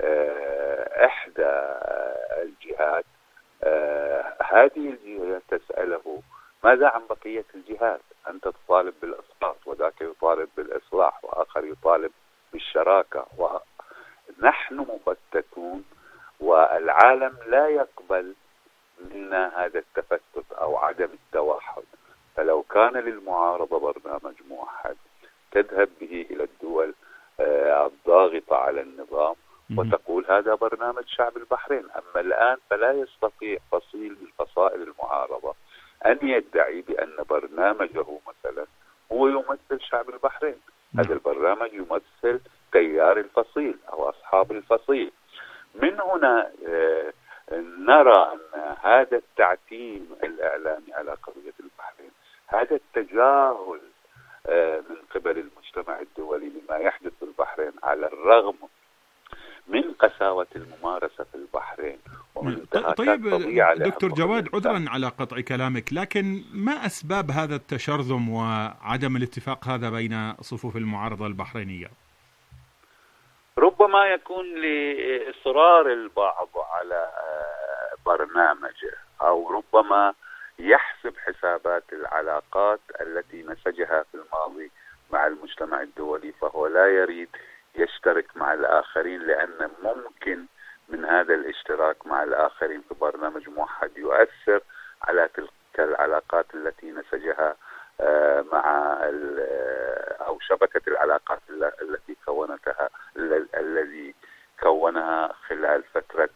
إحدى الجهات، هذه الجهات تسأله ماذا عن بقية الجهات؟ أنت تطالب بالإسقاط، وذاك يطالب بالإصلاح، وآخر يطالب بالشراكة، ونحن مفتتون، والعالم لا يقبل منا هذا التفتت أو عدم التوحد. فلو كان للمعارضة برنامج موحد تذهب به إلى الدول الضاغطة على النظام وتقول هذا برنامج شعب البحرين. أما الآن فلا يستطيع فصيل من فصائل المعارضة أن يدعي بأن برنامجه مثلا هو يمثل شعب البحرين. هذا البرنامج يمثل تيار الفصيل أو أصحاب الفصيل. من هنا نرى أن هذا التعتيم الإعلامي على قضية البحرين، هذا التجاهل من قبل المجتمع الدولي لما يحدث في البحرين، على الرغم من قساوة الممارسة في البحرين ومن انتهاكات طبيعة. طيب دكتور جواد، عذرا على قطع كلامك، لكن ما أسباب هذا التشرذم وعدم الاتفاق هذا بين صفوف المعارضة البحرينية؟ ربما يكون لإصرار البعض على برنامجه، أو ربما يحسب حسابات العلاقات التي نسجها في الماضي مع المجتمع الدولي، فهو لا يريد يشترك مع الآخرين، لأن ممكن من هذا الاشتراك مع الآخرين في برنامج موحد يؤثر على تلك العلاقات التي نسجها مع أو شبكة العلاقات التي الذي كونها خلال فترة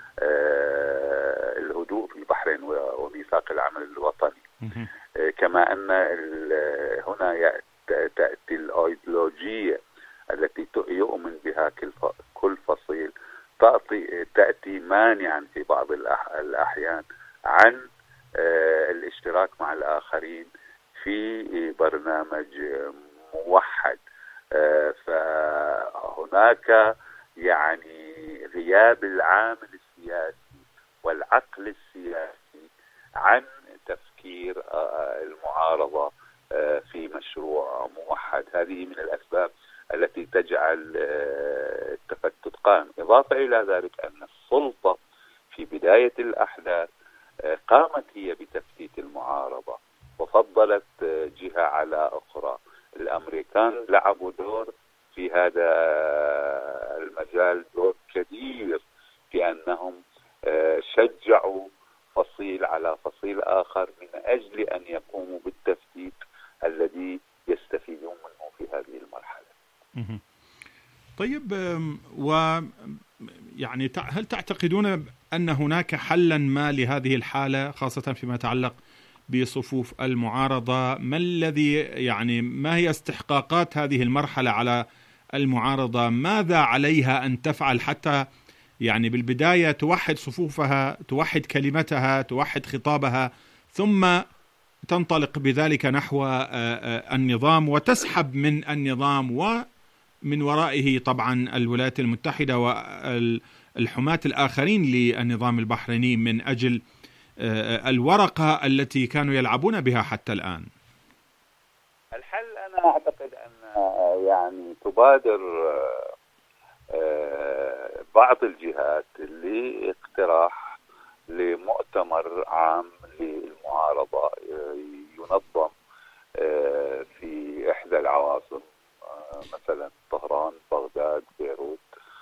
الهدوء في البحرين وميثاق العمل الوطني. كما أن هنا تأتي الأيديولوجية التي يؤمن بها كل فصيل، تأتي مانعا في بعض الأحيان عن الاشتراك مع الآخرين في برنامج موحد. فهناك يعني غياب العامل السياسي والعقل السياسي عن تفكير المعارضة في مشروع موحد. هذه من الأسباب التي تجعل التفتت قائم. إضافة إلى ذلك أن السلطة في بداية الأحداث قامت هي بتفتيت المعارضة وفضلت جهة على أخرى. الأمريكان لعبوا دور في هذا المجال، دور الجدير في أنهم شجعوا فصيل على فصيل آخر من أجل أن يقوموا بالتفتيت الذي يستفيدون منه في هذه المرحلة. طيب، يعني هل تعتقدون أن هناك حلا ما لهذه الحالة، خاصة فيما يتعلق بصفوف المعارضة؟ ما الذي يعني ما هي استحقاقات هذه المرحلة على المعارضة؟ ماذا عليها أن تفعل حتى يعني بالبداية توحد صفوفها، توحد كلمتها، توحد خطابها، ثم تنطلق بذلك نحو النظام وتسحب من النظام ومن ورائه طبعا الولايات المتحدة والحماة الآخرين للنظام البحريني من أجل الورقة التي كانوا يلعبون بها حتى الآن؟ الحل أنا أعتقد أن يعني تبادر بعض الجهات لاقتراح لمؤتمر عام للمعارضة ينظم في إحدى العواصم، مثلا طهران، بغداد، بيروت،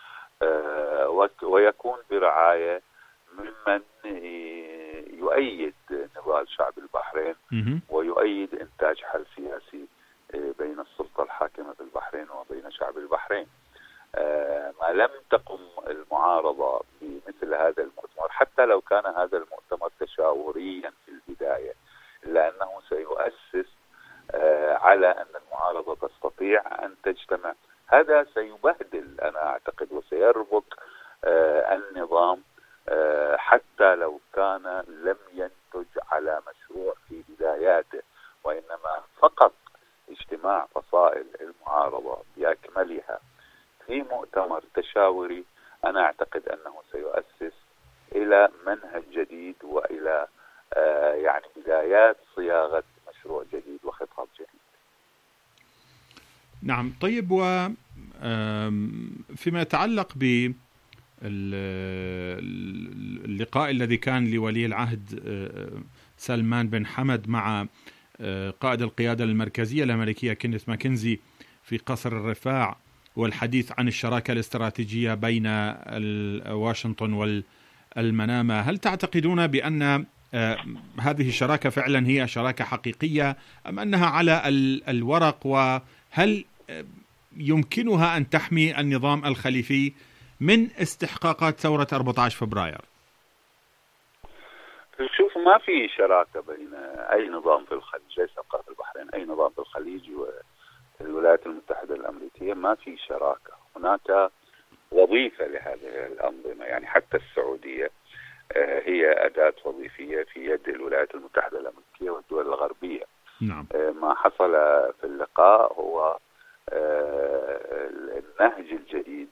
ويكون برعاية ممن يؤيد نضال شعب البحرين ويؤيد إنتاج حل سياسي بين السلطة الحاكمة في البحرين وبين شعب البحرين. ما لم تقم المعارضة بمثل هذا المؤتمر، حتى لو كان هذا المؤتمر تشاوريا في البداية، إلا أنه سيؤسس على أن المعارضة تستطيع أن تجتمع. هذا سيبهدل أنا أعتقد وسيربط النظام، حتى لو كان لم ينتج على مشروع في بداياته، وإنما فقط اجتماع فصائل المعارضة بأكملها في مؤتمر تشاوري. أنا أعتقد أنه سيؤسس إلى منهج جديد وإلى يعني بدايات صياغة مشروع جديد وخطاب جديد. نعم. طيب، وفيما يتعلق باللقاء الذي كان لولي العهد سلمان بن حمد مع قائد القيادة المركزية الأمريكية كينيث ماكنزي في قصر الرفاع، والحديث عن الشراكة الاستراتيجية بين واشنطن والمنامة، هل تعتقدون بأن هذه الشراكة فعلا هي شراكة حقيقية أم أنها على الورق؟ وهل يمكنها أن تحمي النظام الخليفي من استحقاقات ثورة 14 فبراير؟ شوف، ما في شراكة بين أي نظام في الخليج، ليس فقط البحرين، أي نظام في الخليج والولايات المتحدة الأمريكية ما في شراكة. هناك وظيفة لهذه الأنظمة، يعني حتى السعودية هي أداة وظيفية في يد الولايات المتحدة الأمريكية والدول الغربية. نعم. ما حصل في اللقاء هو النهج الجديد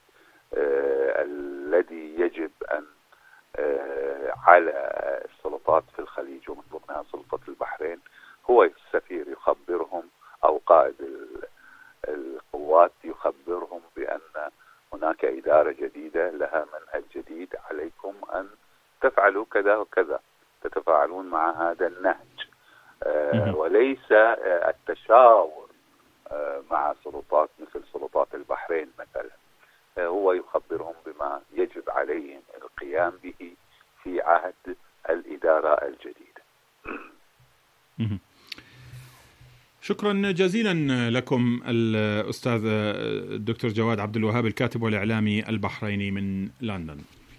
الذي يجب أن على السلطات في الخليج ومن ضمنها سلطة البحرين، هو السفير يخبرهم أو قائد القوات يخبرهم بأن هناك إدارة جديدة لها منهج جديد، عليكم أن تفعلوا كذا وكذا، تتفاعلون مع هذا النهج، وليس التشاور مع سلطات مثل سلطات البحرين مثلا. هو يخبرهم بما يجب عليهم القيام به في عهد الإدارة الجديدة. شكرا جزيلا لكم الأستاذ الدكتور جواد عبد الوهاب، الكاتب والإعلامي البحريني من لندن.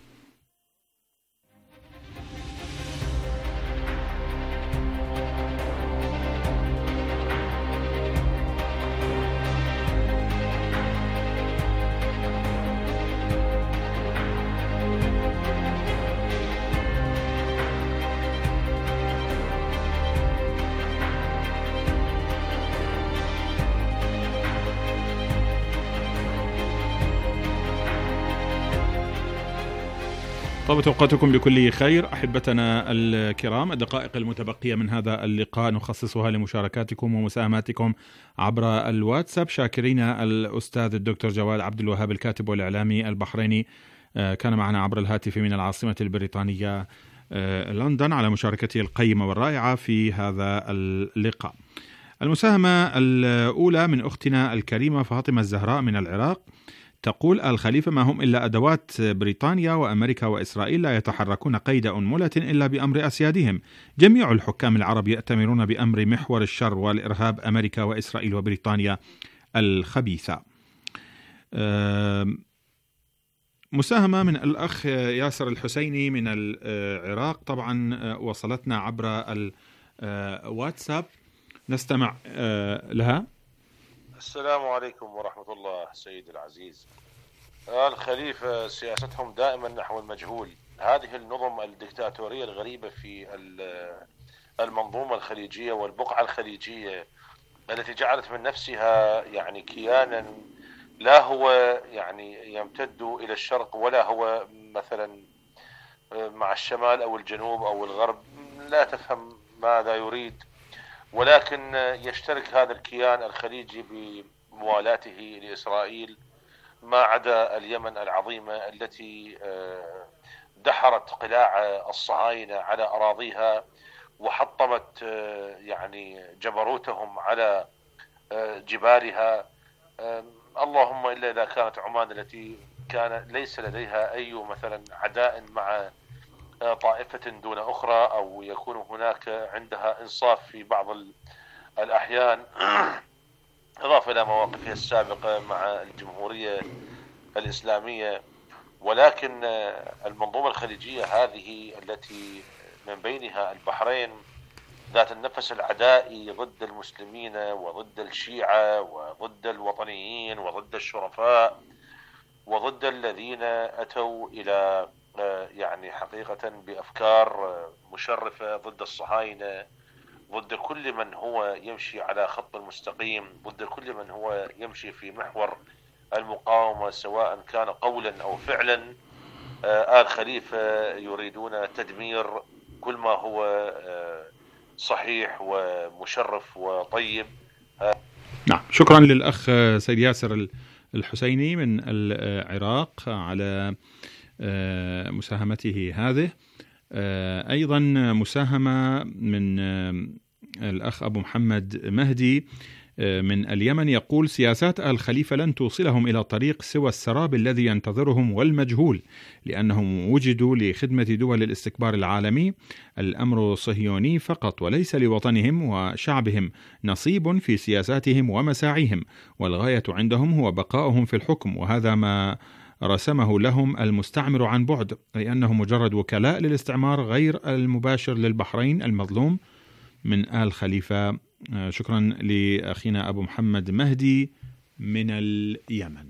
طابت أوقاتكم بكل خير أحبتنا الكرام. الدقائق المتبقية من هذا اللقاء نخصصها لمشاركاتكم ومساهماتكم عبر الواتساب، شاكرين الأستاذ الدكتور جواد عبد الوهاب الكاتب والإعلامي البحريني كان معنا عبر الهاتف من العاصمة البريطانية لندن على مشاركته القيمة والرائعة في هذا اللقاء. المساهمة الأولى من أختنا الكريمة فاطمة الزهراء من العراق، تقول الخليفة: ما هم إلا أدوات بريطانيا وأمريكا وإسرائيل، لا يتحركون قيد أنملة إلا بأمر أسيادهم. جميع الحكام العرب يأتمرون بأمر محور الشر والإرهاب، أمريكا وإسرائيل وبريطانيا الخبيثة. مساهمة من الأخ ياسر الحسيني من العراق، طبعا وصلتنا عبر الواتساب، نستمع لها. السلام عليكم ورحمة الله. سيد العزيز، الخليفة سياستهم دائما نحو المجهول. هذه النظم الدكتاتورية الغريبة في المنظومة الخليجية والبقعة الخليجية التي جعلت من نفسها يعني كيانا لا هو يعني يمتد إلى الشرق ولا هو مثلا مع الشمال أو الجنوب أو الغرب، لا تفهم ماذا يريد، ولكن يشترك هذا الكيان الخليجي بموالاته لإسرائيل ما عدا اليمن العظيمة التي دحرت قلاع الصهاينة على أراضيها وحطمت يعني جبروتهم على جبالها. اللهم إلا إذا كانت عمان التي كان ليس لديها أي مثلا عداء مع طائفة دون أخرى أو يكون هناك عندها إنصاف في بعض الأحيان، إضافة إلى مواقفها السابقة مع الجمهورية الإسلامية. ولكن المنظومة الخليجية هذه التي من بينها البحرين ذات النفس العدائي ضد المسلمين وضد الشيعة وضد الوطنيين وضد الشرفاء وضد الذين أتوا إلى يعني حقيقة بأفكار مشرفة ضد الصهاينة، ضد كل من هو يمشي على خط المستقيم، ضد كل من هو يمشي في محور المقاومة سواء كان قولا أو فعلا. آل خليفة يريدون تدمير كل ما هو صحيح ومشرف وطيب. نعم، شكرا للأخ سيد ياسر الحسيني من العراق على مساهمته هذه. أيضا مساهمة من الأخ أبو محمد مهدي من اليمن، يقول: سياسات آل خليفة لن توصلهم إلى طريق سوى السراب الذي ينتظرهم والمجهول، لأنهم وجدوا لخدمة دول الاستكبار العالمي. الأمر صهيوني فقط وليس لوطنهم وشعبهم نصيب في سياساتهم ومساعيهم، والغاية عندهم هو بقاؤهم في الحكم، وهذا ما رسمه لهم المستعمر عن بعد، أي أنهم مجرد وكلاء للاستعمار غير المباشر للبحرين المظلوم من آل خليفة. شكرا لأخينا أبو محمد مهدي من اليمن.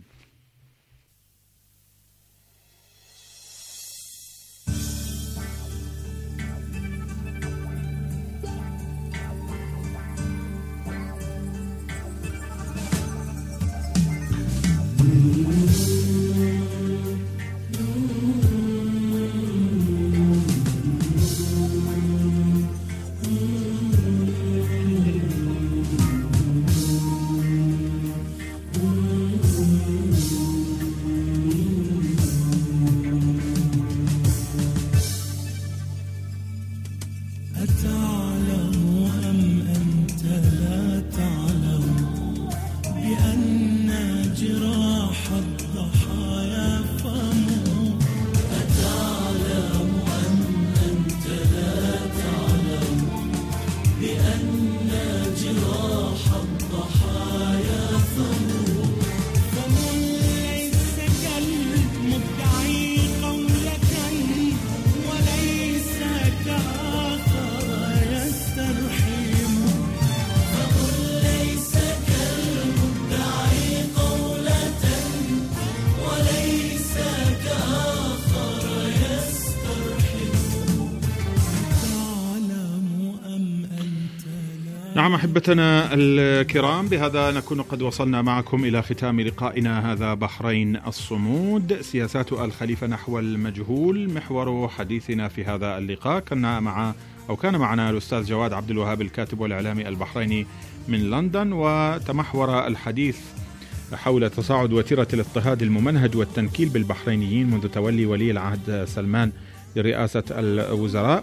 نعم أحبتنا الكرام، بهذا نكون قد وصلنا معكم إلى ختام لقائنا هذا بحرين الصمود، سياسات آل خليفة نحو المجهول، محور حديثنا في هذا اللقاء. كان معنا الأستاذ جواد عبد الوهاب الكاتب والإعلامي البحريني من لندن، وتمحور الحديث حول تصاعد وتيرة الاضطهاد الممنهج والتنكيل بالبحرينيين منذ تولي ولي العهد سلمان لرئاسة الوزراء.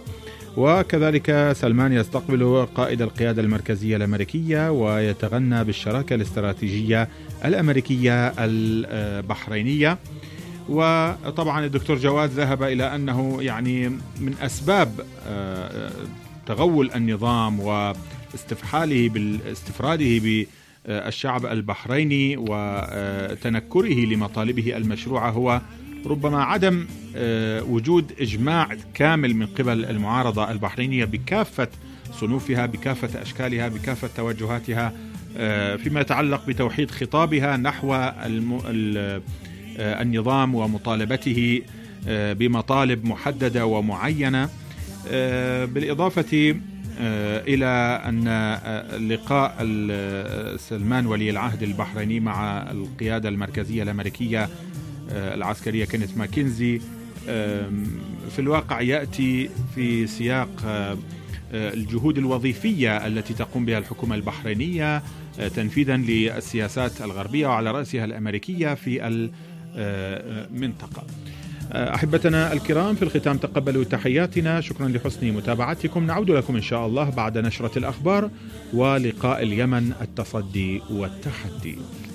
وكذلك سلمان يستقبل قائد القيادة المركزية الأمريكية ويتغنى بالشراكة الاستراتيجية الأمريكية البحرينية. وطبعا الدكتور جواد ذهب إلى أنه يعني من أسباب تغول النظام واستفحاله باستفراده بالشعب البحريني وتنكره لمطالبه المشروعة هو ربما عدم وجود إجماع كامل من قبل المعارضة البحرينية بكافة صنوفها، بكافة أشكالها، بكافة توجهاتها، فيما يتعلق بتوحيد خطابها نحو النظام ومطالبته بمطالب محددة ومعينة. بالإضافة إلى أن لقاء سلمان ولي العهد البحريني مع القيادة المركزية الأمريكية العسكرية كينيث ماكنزي في الواقع يأتي في سياق الجهود الوظيفية التي تقوم بها الحكومة البحرينية تنفيذا للسياسات الغربية وعلى رأسها الأمريكية في المنطقة. أحبتنا الكرام، في الختام تقبلوا تحياتنا، شكرا لحسن متابعتكم. نعود لكم إن شاء الله بعد نشرة الأخبار ولقاء اليمن التصدي والتحدي.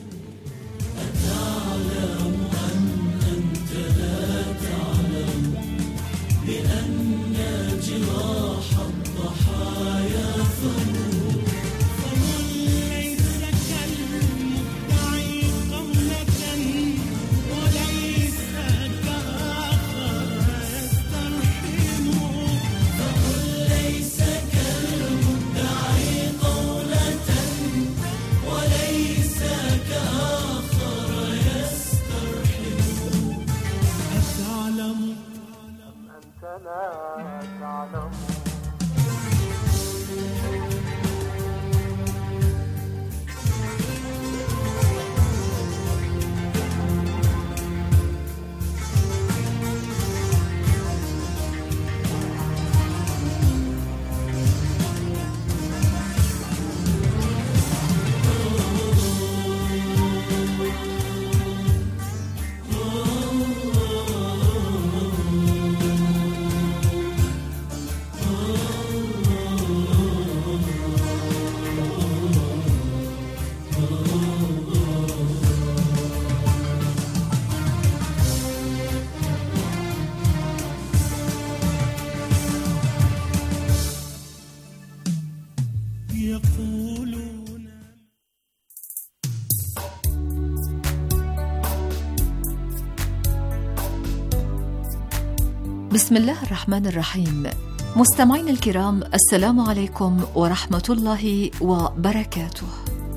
بسم الله الرحمن الرحيم. مستمعين الكرام، السلام عليكم ورحمة الله وبركاته.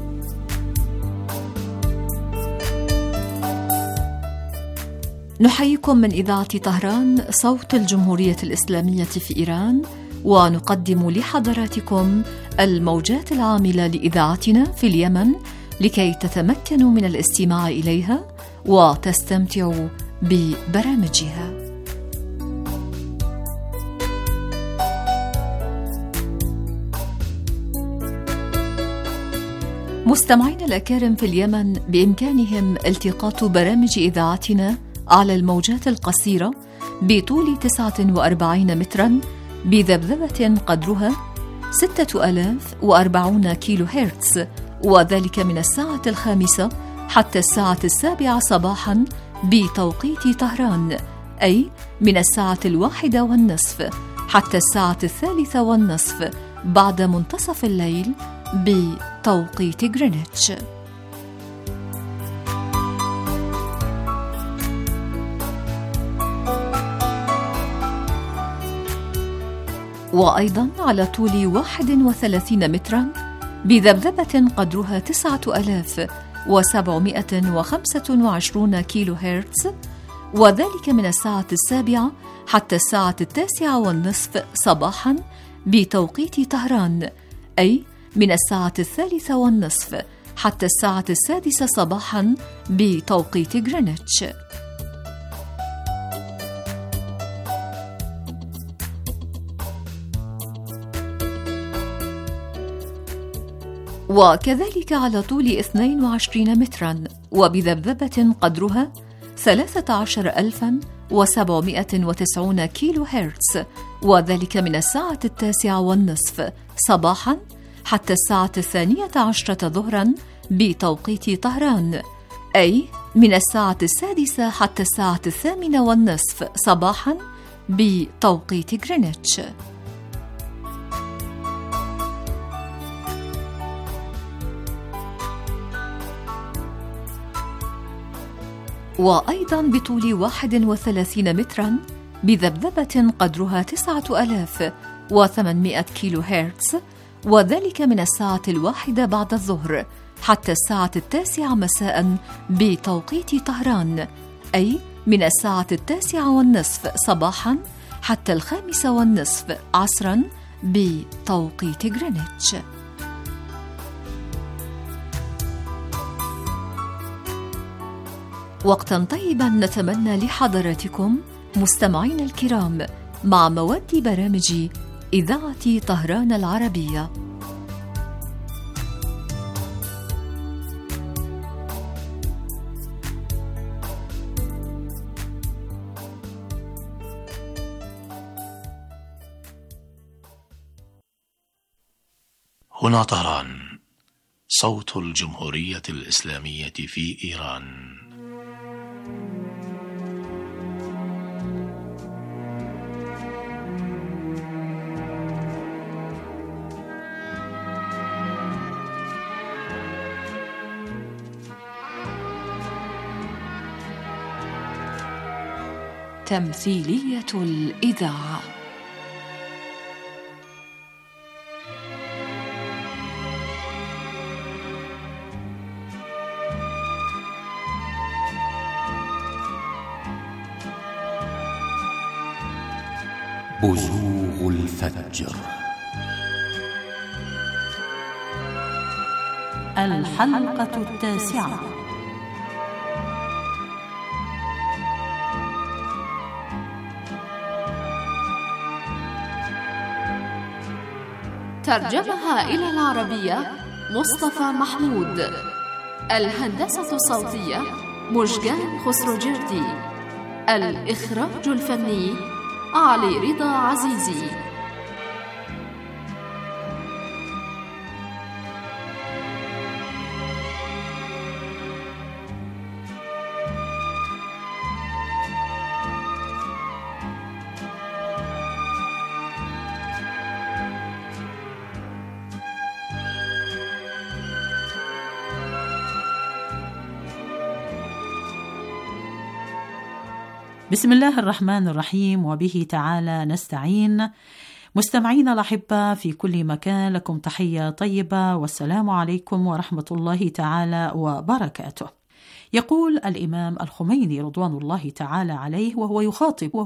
نحييكم من إذاعة طهران صوت الجمهورية الإسلامية في إيران، ونقدم لحضراتكم الموجات العاملة لإذاعتنا في اليمن لكي تتمكنوا من الاستماع إليها وتستمتعوا ببرامجها. مستمعين الأكارم في اليمن بإمكانهم التقاط برامج إذاعتنا على الموجات القصيرة بطول 49 متراً بذبذبة قدرها 6040 كيلو هرتز، وذلك من الساعة 5 حتى الساعة 7 صباحاً بتوقيت طهران، أي من الساعة 1:30 حتى الساعة 3:30 بعد منتصف الليل بتوقيت غرينتش. وأيضا على طول 31 مترا بذبذبة قدرها 9725 كيلو هرتز، وذلك من الساعة 7 حتى الساعة 9:30 صباحا بتوقيت طهران، أي من الساعة 3:30 حتى الساعة 6 صباحا بتوقيت غرينتش. وكذلك على طول 22 مترا وبذبذبة قدرها 13000 1790 كيلو هرتز، وذلك من الساعة 9:30 صباحا حتى الساعة 12 ظهرا بتوقيت طهران، أي من الساعة 6 حتى الساعة 8:30 صباحا بتوقيت غرينتش. وأيضا بطول 31 مترا بذبذبة قدرها 9800 كيلو هرتز، وذلك من الساعة 1 بعد الظهر حتى الساعة 9 مساء بتوقيت طهران، أي من الساعة 9:30 صباحا حتى 5:30 عصرا بتوقيت غرينتش. وقتا طيبا نتمنى لحضراتكم مستمعين الكرام مع مواد برامج إذاعة طهران العربية. هنا طهران، صوت الجمهورية الإسلامية في إيران. تمثيلية الإذاعة. بزوغ الفجر. الحلقة 9. ترجمها إلى العربية مصطفى محمود. الهندسة الصوتية مشجان خسروجردي. الإخراج الفني علي رضا عزيزي. بسم الله الرحمن الرحيم، وبه تعالى نستعين. مستمعين الأحبة في كل مكان، لكم تحية طيبة، والسلام عليكم ورحمة الله تعالى وبركاته. يقول الإمام الخميني رضوان الله تعالى عليه وهو يخاطب